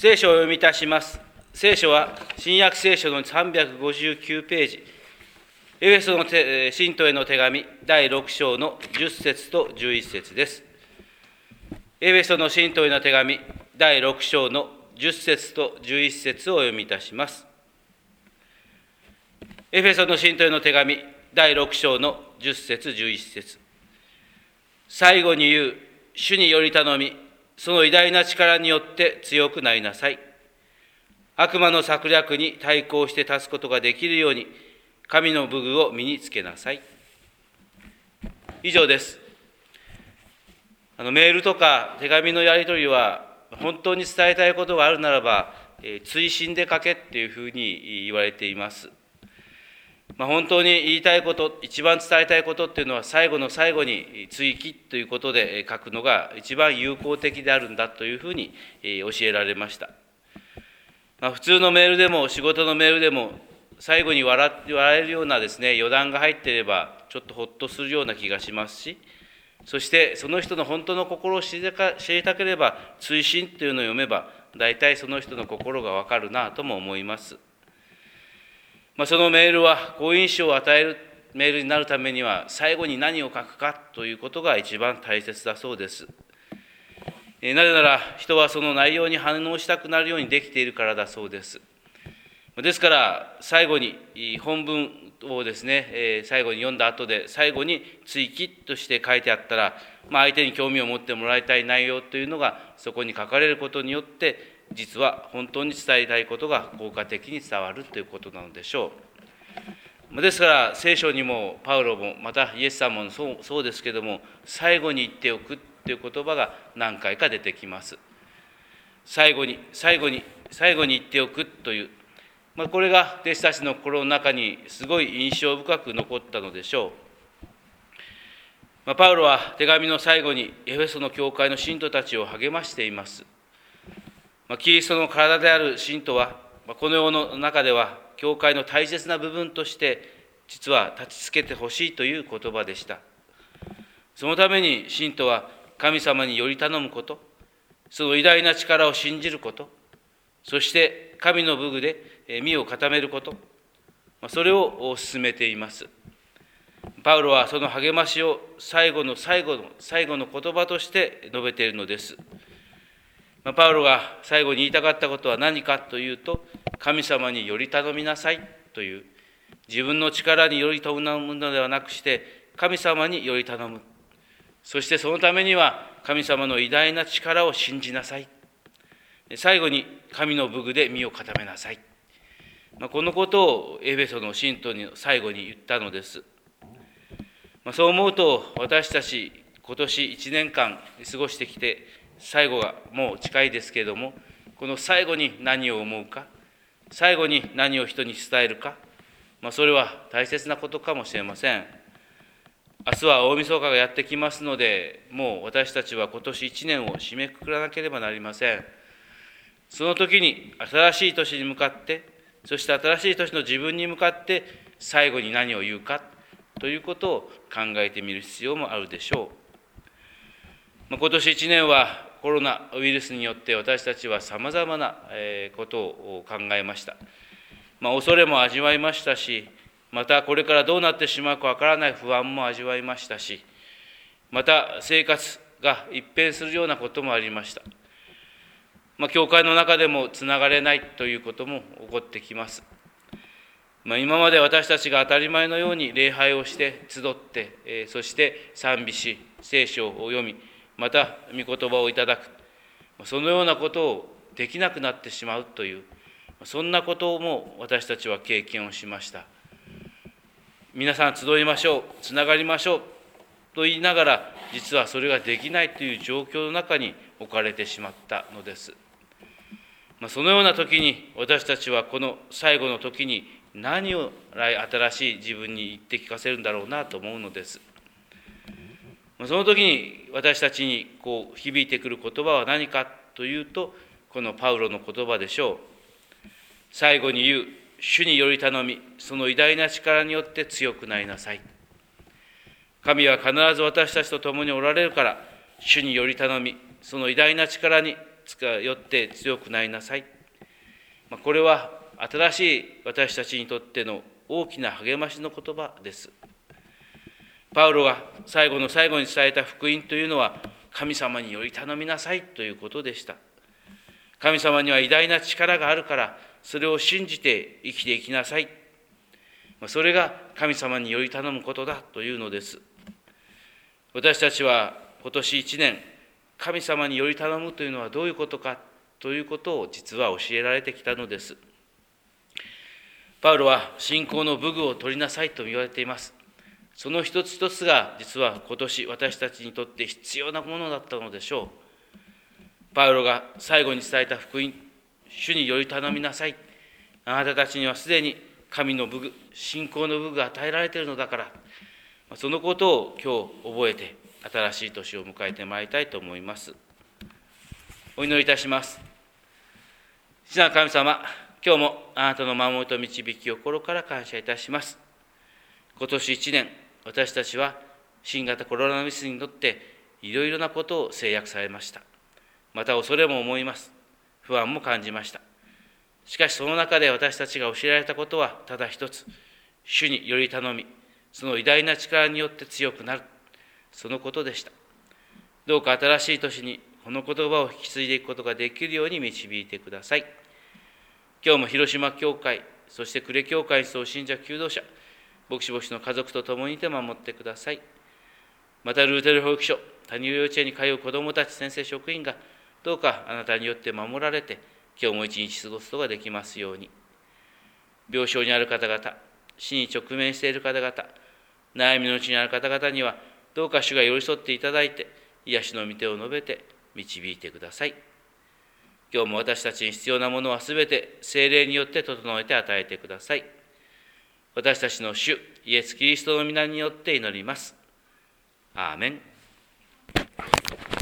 聖書を読みいたします。聖書は新約聖書の359ページ、エフェソの信徒への手紙第6章の10節と11節です。エフェソの信徒への手紙第6章の10節と11節をお読みいたします。エフェソの信徒への手紙第6章の10節11節。最後に言う、主により頼み、その偉大な力によって強くなりなさい。悪魔の策略に対抗して立つことができるように、神の武具を身につけなさい。以上です。メールとか手紙のやり取りは、本当に伝えたいことがあるならば、追伸で書けっていうふうに言われています。本当に言いたいこと、一番伝えたいことっていうのは、最後の最後に追記ということで書くのが一番有効的であるんだというふうに教えられました。普通のメールでも仕事のメールでも、最後に笑えるようなですね、余談が入っていれば、ちょっとほっとするような気がしますし、そしてその人の本当の心を知りたければ、追伸というのを読めば、大体その人の心がわかるなとも思います。そのメールは好印象を与えるメールになるためには、最後に何を書くかということが一番大切だそうです。なぜなら、人はその内容に反応したくなるようにできているからだそうです。ですから、最後に本文をですね、最後に読んだ後で、最後に追記として書いてあったら、相手に興味を持ってもらいたい内容というのがそこに書かれることによって、実は本当に伝えたいことが効果的に伝わるということなのでしょう。ですから、聖書にもパウロも、またイエス様もそうですけども、最後に言っておくという言葉が何回か出てきます。最後に言っておくという、これが弟子たちの心の中にすごい印象深く残ったのでしょう。パウロは手紙の最後にエフェソの教会の信徒たちを励ましています。キリストの体である信徒は、この世の中では教会の大切な部分として実は立ちつけてほしいという言葉でした。そのために信徒は神様により頼むこと、その偉大な力を信じること、そして神の武具で身を固めること、それを進めています。パウロはその励ましを最後の言葉として述べているのです。パウロが最後に言いたかったことは何かというと、神様により頼みなさいという、自分の力により頼むのではなくして、神様により頼む。そしてそのためには、神様の偉大な力を信じなさい。最後に、神の武具で身を固めなさい。このことをエフェソの信徒に最後に言ったのです。そう思うと、私たち今年1年間過ごしてきて、最後がもう近いですけれども、この最後に何を思うか、最後に何を人に伝えるか、それは大切なことかもしれません。明日は大晦日がやってきますので、もう私たちは今年1年を締めくくらなければなりません。その時に新しい年に向かって、そして新しい年の自分に向かって、最後に何を言うかということを考えてみる必要もあるでしょう。今年1年はコロナウイルスによって私たちはさまざまなことを考えました。恐れも味わいましたし、またこれからどうなってしまうかわからない不安も味わいましたし、また生活が一変するようなこともありました。教会の中でもつながれないということも起こってきます。今まで私たちが当たり前のように礼拝をして集って、そして賛美し、聖書を読み、また御言葉をいただく、そのようなことをできなくなってしまうという、そんなことも私たちは経験をしました。皆さん集いましょう、つながりましょうと言いながら、実はそれができないという状況の中に置かれてしまったのです。そのような時に私たちはこの最後の時に何を新しい自分に言って聞かせるんだろうなと思うのです。その時に私たちに響いてくる言葉は何かというと、このパウロの言葉でしょう。最後に言う、主により頼み、その偉大な力によって強くなりなさい。神は必ず私たちと共におられるから、主により頼み、その偉大な力によって強くなりなさい。これは新しい私たちにとっての大きな励ましの言葉です。パウロが最後の最後に伝えた福音というのは、神様により頼みなさいということでした。神様には偉大な力があるから、それを信じて生きていきなさい。それが神様により頼むことだというのです。私たちは今年1年、神様により頼むというのはどういうことかということを実は教えられてきたのです。パウロは信仰の武具を取りなさいと言われています。その一つ一つが実は今年私たちにとって必要なものだったのでしょう。パウロが最後に伝えた福音、主により頼みなさい。あなたたちにはすでに神の武具、信仰の武具が与えられているのだから、そのことを今日覚えて新しい年を迎えてまいりたいと思います。お祈りいたします。父なる神様、今日もあなたの守りと導きを心から感謝いたします。今年1年、私たちは新型コロナウイルスにとっていろいろなことを制約されました。また恐れも思います。不安も感じました。しかしその中で私たちが教えられたことはただ一つ、主により頼み、その偉大な力によって強くなる、そのことでした。どうか新しい年にこの言葉を引き継いでいくことができるように導いてください。今日も広島教会、そして呉教会総信者求道者、牧師牧師の家族と共にいて守ってください。またルーテル保育所、谷生幼稚園に通う子どもたち、先生職員がどうかあなたによって守られて、今日も一日過ごすことができますように。病床にある方々、死に直面している方々、悩みのうちにある方々にはどうか主が寄り添っていただいて、癒しの御手を述べて導いてください。今日も私たちに必要なものはすべて聖霊によって整えて与えてください。私たちの主イエス・キリストの皆によって祈ります。アーメン。